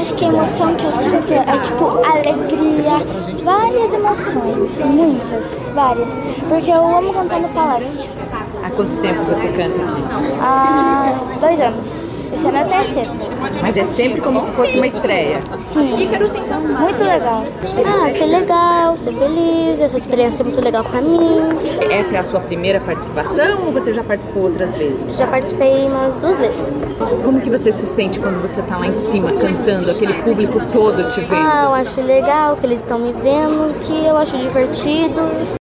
acho que a emoção que eu sinto é tipo alegria, várias emoções, muitas, várias, porque eu amo cantar no Palácio. Há quanto tempo você canta aqui? Há 2 anos. Esse é meu terceiro. Mas é sempre como se fosse uma estreia. Sim, muito legal. Ser legal, ser feliz, essa experiência é muito legal pra mim. Essa é a sua primeira participação ou você já participou outras vezes? Já participei umas 2 vezes. Como que você se sente quando você tá lá em cima cantando, aquele público todo te vendo? Eu acho legal que eles estão me vendo, que eu acho divertido.